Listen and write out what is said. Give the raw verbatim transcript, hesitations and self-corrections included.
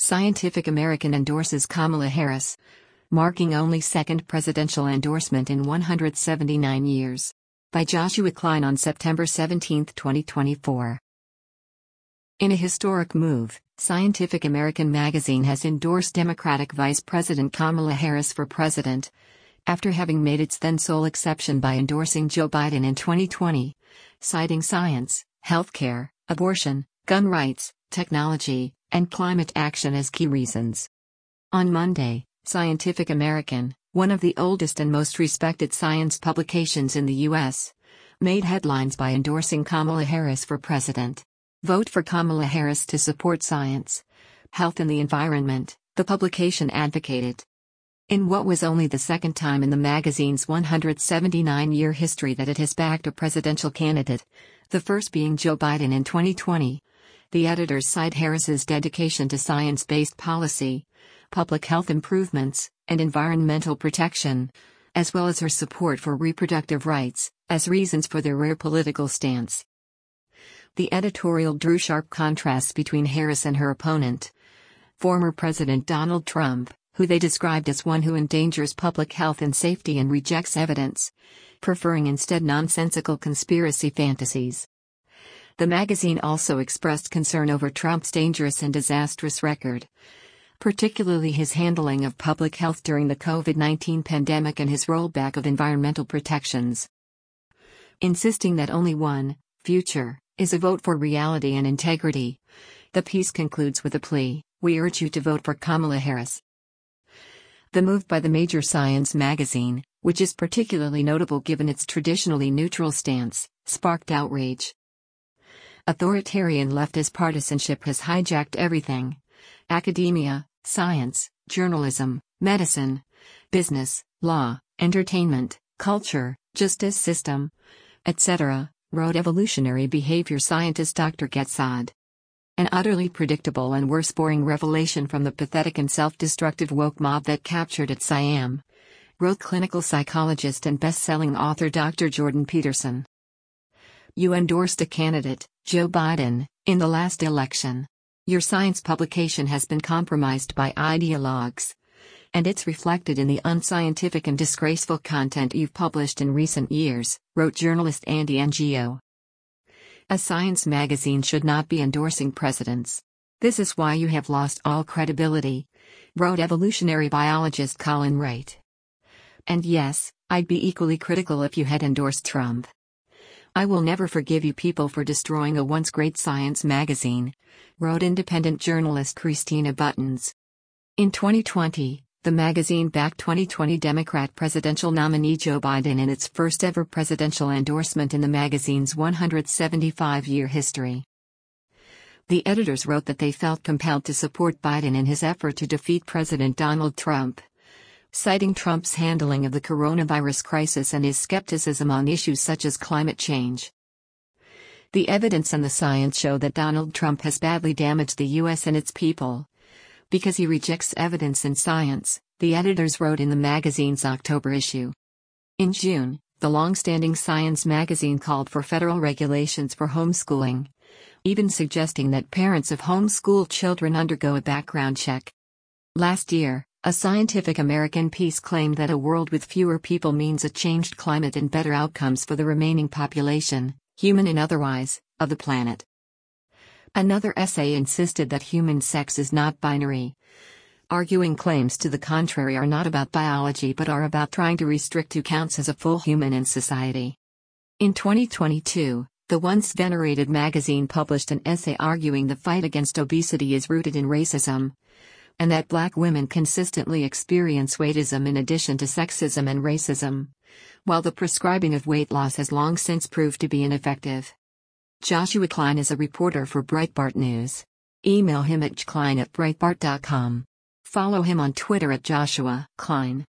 Scientific American endorses Kamala Harris, marking only second presidential endorsement in one hundred seventy-nine years. By Joshua Klein on September seventeenth, twenty twenty-four. In a historic move, Scientific American magazine has endorsed Democratic Vice President Kamala Harris for president, after having made its then sole exception by endorsing Joe Biden in twenty twenty, citing science, healthcare, abortion, gun rights, technology, and climate action as key reasons. On Monday, Scientific American, one of the oldest and most respected science publications in the U S, made headlines by endorsing Kamala Harris for president. Vote for Kamala Harris to support science, health and the environment, the publication advocated. In what was only the second time in the magazine's one hundred seventy-nine year history that it has backed a presidential candidate, the first being Joe Biden in twenty twenty, the editors cite Harris's dedication to science-based policy, public health improvements, and environmental protection, as well as her support for reproductive rights, as reasons for their rare political stance. The editorial drew sharp contrasts between Harris and her opponent, former President Donald Trump, who they described as one who endangers public health and safety and rejects evidence, preferring instead nonsensical conspiracy fantasies. The magazine also expressed concern over Trump's dangerous and disastrous record, particularly his handling of public health during the COVID nineteen pandemic and his rollback of environmental protections. Insisting that only one future is a vote for reality and integrity, the piece concludes with a plea: "We urge you to vote for Kamala Harris." The move by the major science magazine, which is particularly notable given its traditionally neutral stance, sparked outrage. Authoritarian leftist partisanship has hijacked everything: academia, science, journalism, medicine, business, law, entertainment, culture, justice system, et cetera, wrote evolutionary behavior scientist Doctor Getzad. An utterly predictable and worse-boring revelation from the pathetic and self-destructive woke mob that captured at Siam, wrote clinical psychologist and best-selling author Doctor Jordan Peterson. You endorsed a candidate, Joe Biden, in the last election. Your science publication has been compromised by ideologues, and it's reflected in the unscientific and disgraceful content you've published in recent years, wrote journalist Andy Ngio. A science magazine should not be endorsing presidents. This is why you have lost all credibility, wrote evolutionary biologist Colin Wright. And yes, I'd be equally critical if you had endorsed Trump. I will never forgive you people for destroying a once great science magazine, wrote independent journalist Christina Buttons. In twenty twenty, the magazine backed twenty twenty Democrat presidential nominee Joe Biden in its first ever presidential endorsement in the magazine's one hundred seventy-five year history. The editors wrote that they felt compelled to support Biden in his effort to defeat President Donald Trump, citing Trump's handling of the coronavirus crisis and his skepticism on issues such as climate change. The evidence and the science show that Donald Trump has badly damaged the U S and its people, because he rejects evidence and science, the editors wrote in the magazine's October issue. In June, the long-standing science magazine called for federal regulations for homeschooling, even suggesting that parents of homeschooled children undergo a background check. Last year, a Scientific American piece claimed that a world with fewer people means a changed climate and better outcomes for the remaining population, human and otherwise, of the planet. Another essay insisted that human sex is not binary, arguing claims to the contrary are not about biology but are about trying to restrict who counts as a full human in society. In twenty twenty-two, the once venerated magazine published an essay arguing the fight against obesity is rooted in racism, and that black women consistently experience weightism in addition to sexism and racism, while the prescribing of weight loss has long since proved to be ineffective. Joshua Klein is a reporter for Breitbart News. Email him at klein at breitbart dot com. Follow him on Twitter at Joshua Klein.